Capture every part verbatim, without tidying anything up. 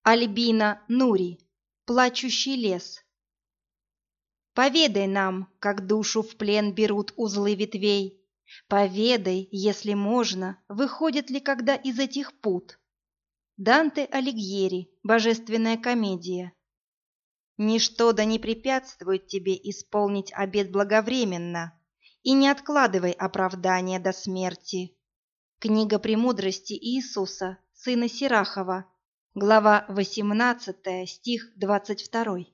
Альбина Нури. Плачущий лес. Поведай нам, как душу в плен берут узлы ветвей. Поведай, если можно, выходит ли когда из этих пут. Данте Алигьери. Божественная комедия. Ничто да не препятствует тебе исполнить обет благовременно, и не откладывай оправдания до смерти. Книга премудрости Иисуса, сына Сирахова, глава восемнадцатая, стих двадцать второй.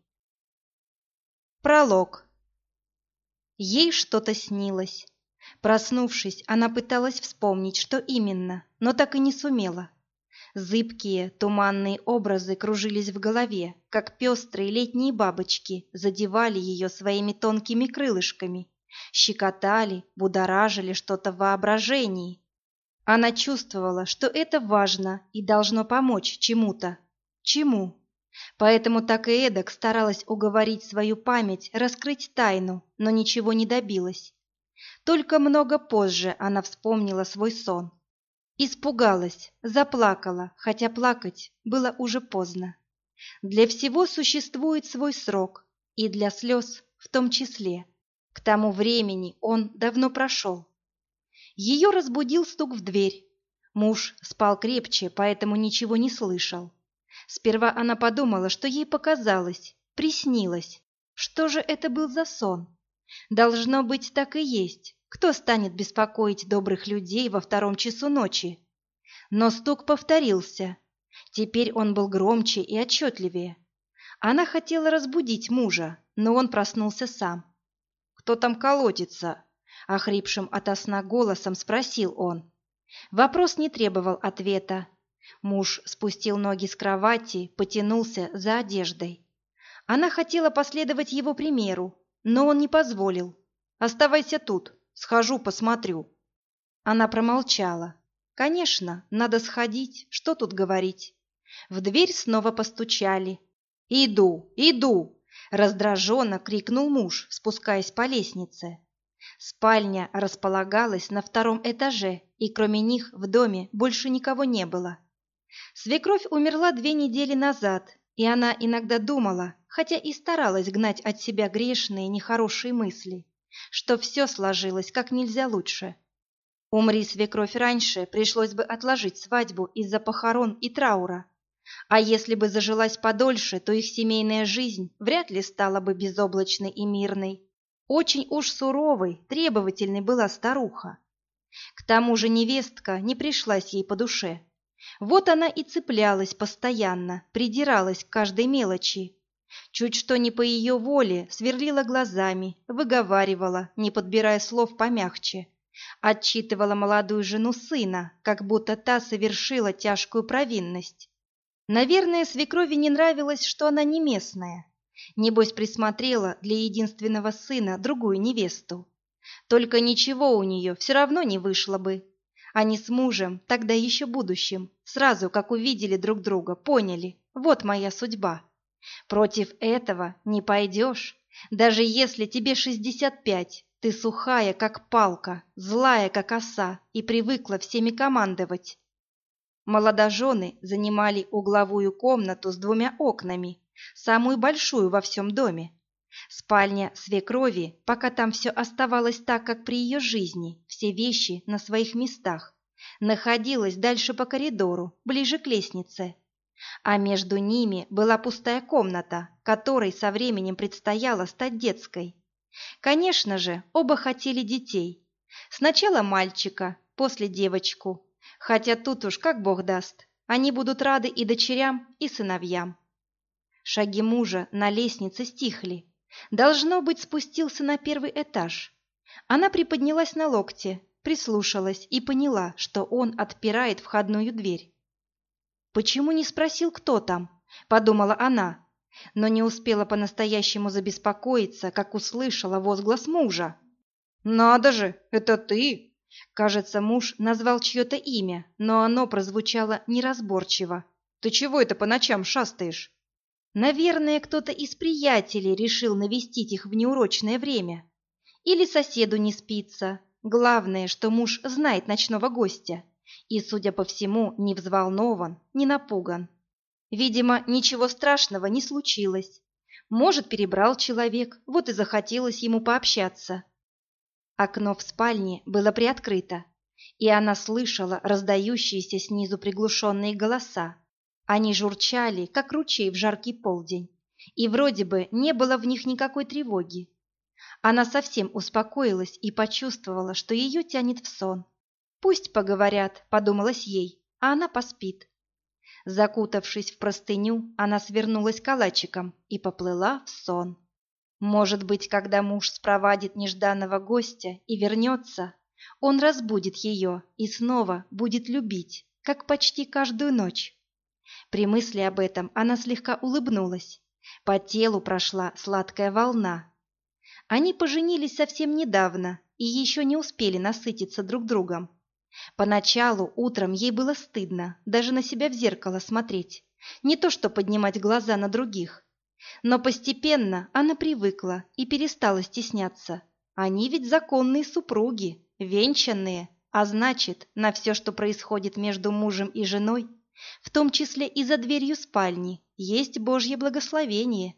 Пролог. Ей что-то снилось. Проснувшись, она пыталась вспомнить, что именно, но так и не сумела. Зыбкие, туманные образы кружились в голове, как пестрые летние бабочки, задевали ее своими тонкими крылышками, щекотали, будоражили что-то в воображении. Она чувствовала, что это важно и должно помочь чему-то. Чему? Поэтому так и эдак старалась уговорить свою память раскрыть тайну, но ничего не добилась. Только много позже она вспомнила свой сон. Испугалась, заплакала, хотя плакать было уже поздно. Для всего существует свой срок, и для слез в том числе. К тому времени он давно прошел. Ее разбудил стук в дверь. Муж спал крепче, поэтому ничего не слышал. Сперва она подумала, что ей показалось, приснилось. Что же это был за сон? Должно быть, так и есть. Кто станет беспокоить добрых людей во втором часу ночи? Но стук повторился. Теперь он был громче и отчетливее. Она хотела разбудить мужа, но он проснулся сам. «Кто там колотится?» — охрипшим ото сна голосом спросил он. Вопрос не требовал ответа. Муж спустил ноги с кровати, потянулся за одеждой. Она хотела последовать его примеру, но он не позволил. «Оставайся тут, схожу, посмотрю». Она промолчала. Конечно, надо сходить, что тут говорить. В дверь снова постучали. «Иду, иду!» — раздраженно крикнул муж, спускаясь по лестнице. Спальня располагалась на втором этаже, и кроме них в доме больше никого не было. Свекровь умерла две недели назад, и она иногда думала, хотя и старалась гнать от себя грешные, нехорошие мысли, что все сложилось как нельзя лучше. Умри свекровь раньше, пришлось бы отложить свадьбу из-за похорон и траура. А если бы зажилась подольше, то их семейная жизнь вряд ли стала бы безоблачной и мирной. Очень уж суровой, требовательной была старуха. К тому же невестка не пришлась ей по душе. Вот она и цеплялась постоянно, придиралась к каждой мелочи. Чуть что не по ее воле, сверлила глазами, выговаривала, не подбирая слов помягче. Отчитывала молодую жену сына, как будто та совершила тяжкую провинность. Наверное, свекрови не нравилось, что она не местная. Небось, присмотрела для единственного сына другую невесту. Только ничего у нее все равно не вышло бы. Они с мужем, тогда еще будущим, сразу, как увидели друг друга, поняли: вот моя судьба. Против этого не пойдешь, даже если тебе шестьдесят пять. Ты сухая, как палка, злая, как оса, и привыкла всеми командовать. Молодожены занимали угловую комнату с двумя окнами, самую большую во всем доме. Спальня свекрови, пока там все оставалось так, как при ее жизни, все вещи на своих местах, находилась дальше по коридору, ближе к лестнице. А между ними была пустая комната, которой со временем предстояло стать детской. Конечно же, оба хотели детей. Сначала мальчика, после девочку. Хотя тут уж как Бог даст, они будут рады и дочерям, и сыновьям. Шаги мужа на лестнице стихли. Должно быть, спустился на первый этаж. Она приподнялась на локте, прислушалась и поняла, что он отпирает входную дверь. «Почему не спросил, кто там?» – подумала она. Но не успела по-настоящему забеспокоиться, как услышала возглас мужа. «Надо же, это ты!» Кажется, муж назвал чье-то имя, но оно прозвучало неразборчиво. «Ты чего это по ночам шастаешь?» Наверное, кто-то из приятелей решил навестить их в неурочное время. Или соседу не спится. Главное, что муж знает ночного гостя и, судя по всему, не взволнован, не напуган. Видимо, ничего страшного не случилось. Может, перебрал человек, вот и захотелось ему пообщаться. Окно в спальне было приоткрыто, и она слышала раздающиеся снизу приглушенные голоса. Они журчали, как ручей в жаркий полдень, и вроде бы не было в них никакой тревоги. Она совсем успокоилась и почувствовала, что ее тянет в сон. «Пусть поговорят», — подумалось ей, — а она поспит. Закутавшись в простыню, она свернулась калачиком и поплыла в сон. Может быть, когда муж спровадит нежданного гостя и вернется, он разбудит ее и снова будет любить, как почти каждую ночь. При мысли об этом она слегка улыбнулась. По телу прошла сладкая волна. Они поженились совсем недавно и еще не успели насытиться друг другом. Поначалу утром ей было стыдно даже на себя в зеркало смотреть, не то что поднимать глаза на других. Но постепенно она привыкла и перестала стесняться. Они ведь законные супруги, венчанные, а значит, на все, что происходит между мужем и женой, в том числе и за дверью спальни, есть Божье благословение.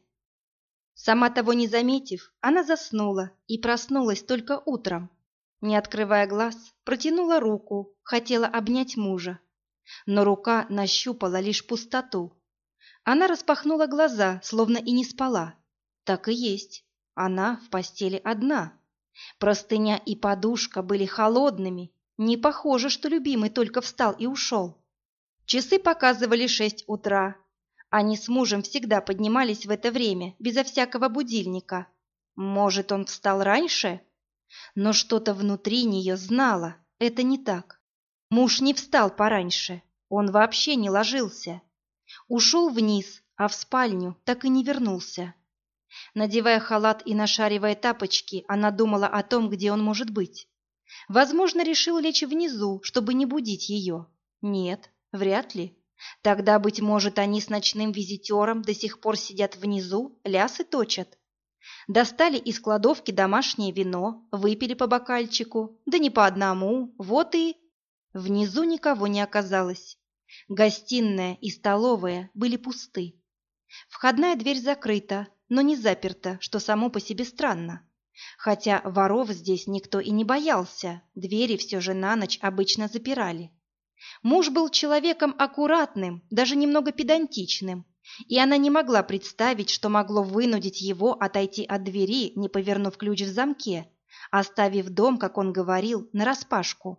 Сама того не заметив, она заснула и проснулась только утром. Не открывая глаз, протянула руку, хотела обнять мужа. Но рука нащупала лишь пустоту. Она распахнула глаза, словно и не спала. Так и есть, она в постели одна. Простыня и подушка были холодными, не похоже, что любимый только встал и ушел. Часы показывали шесть утра. Они с мужем всегда поднимались в это время, безо всякого будильника. Может, он встал раньше? Но что-то внутри нее знало, это не так. Муж не встал пораньше, он вообще не ложился. Ушел вниз, а в спальню так и не вернулся. Надевая халат и нашаривая тапочки, она думала о том, где он может быть. Возможно, решил лечь внизу, чтобы не будить ее. Нет, вряд ли. Тогда, быть может, они с ночным визитером до сих пор сидят внизу, лясы точат. Достали из кладовки домашнее вино, выпили по бокальчику, да не по одному, вот и... Внизу никого не оказалось. Гостиная и столовая были пусты. Входная дверь закрыта, но не заперта, что само по себе странно. Хотя воров здесь никто и не боялся, двери все же на ночь обычно запирали. Муж был человеком аккуратным, даже немного педантичным, и она не могла представить, что могло вынудить его отойти от двери, не повернув ключ в замке, оставив дом, как он говорил, нараспашку.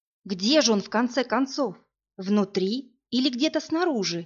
Где же он в конце концов? Внутри или где-то снаружи?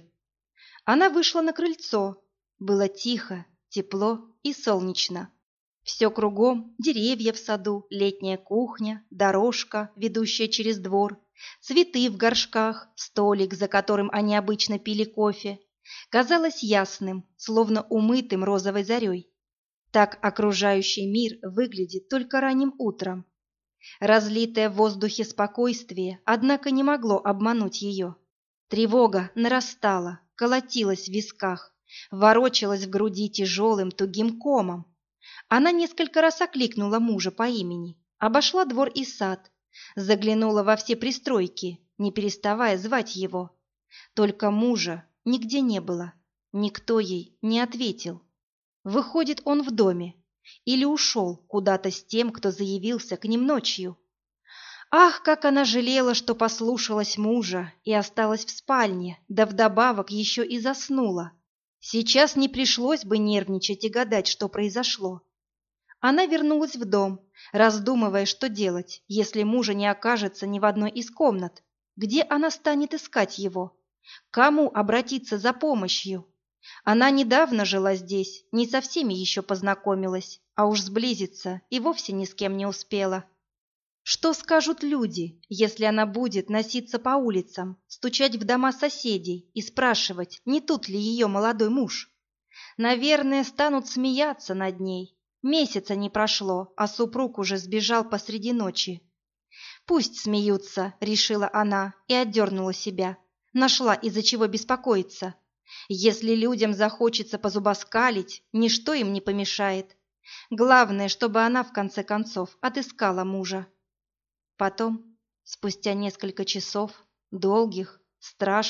Она вышла на крыльцо. Было тихо, тепло и солнечно. Все кругом: деревья в саду, летняя кухня, дорожка, ведущая через двор, цветы в горшках, столик, за которым они обычно пили кофе. Казалось ясным, словно умытым розовой зарей. Так окружающий мир выглядит только ранним утром. Разлитое в воздухе спокойствие, однако, не могло обмануть ее. Тревога нарастала, колотилась в висках, ворочалась в груди тяжелым тугим комом. Она несколько раз окликнула мужа по имени, обошла двор и сад, заглянула во все пристройки, не переставая звать его. Только мужа нигде не было, никто ей не ответил. Выходит, он в доме или ушел куда-то с тем, кто заявился к ним ночью. Ах, как она жалела, что послушалась мужа и осталась в спальне, да вдобавок еще и заснула. Сейчас не пришлось бы нервничать и гадать, что произошло. Она вернулась в дом, раздумывая, что делать, если мужа не окажется ни в одной из комнат. Где она станет искать его? К кому обратиться за помощью? Она недавно жила здесь, не со всеми еще познакомилась, а уж сблизиться и вовсе ни с кем не успела. Что скажут люди, если она будет носиться по улицам, стучать в дома соседей и спрашивать, не тут ли ее молодой муж? Наверное, станут смеяться над ней. Месяца не прошло, а супруг уже сбежал посреди ночи. «Пусть смеются», — решила она и отдернула себя. Нашла, из-за чего беспокоиться. Если людям захочется позубоскалить, ничто им не помешает. Главное, чтобы она, в конце концов, отыскала мужа. Потом, спустя несколько часов, долгих, страшных,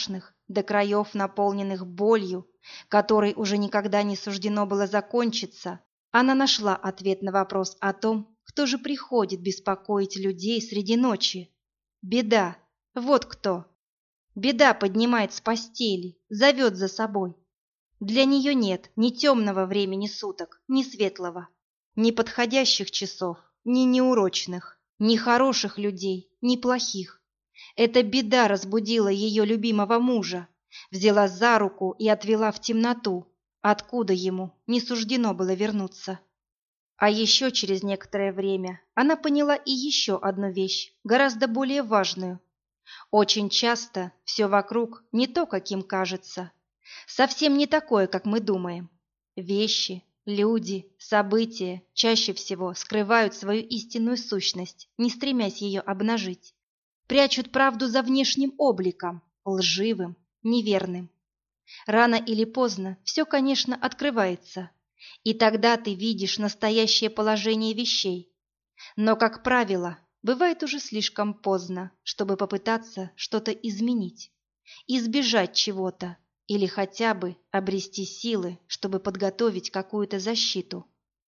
до краев наполненных болью, которой уже никогда не суждено было закончиться, она нашла ответ на вопрос о том, кто же приходит беспокоить людей среди ночи. Беда, вот кто. Беда поднимает с постели, зовет за собой. Для нее нет ни темного времени суток, ни светлого, ни подходящих часов, ни неурочных, ни хороших людей, ни плохих. Эта беда разбудила ее любимого мужа, взяла за руку и отвела в темноту, откуда ему не суждено было вернуться. А еще через некоторое время она поняла и еще одну вещь, гораздо более важную. Очень часто все вокруг не то, каким кажется, совсем не такое, как мы думаем. Вещи, люди, события чаще всего скрывают свою истинную сущность, не стремясь ее обнажить. Прячут правду за внешним обликом, лживым, неверным. Рано или поздно все, конечно, открывается, и тогда ты видишь настоящее положение вещей. Но, как правило, бывает уже слишком поздно, чтобы попытаться что-то изменить, избежать чего-то или хотя бы обрести силы, чтобы подготовить какую-то защиту.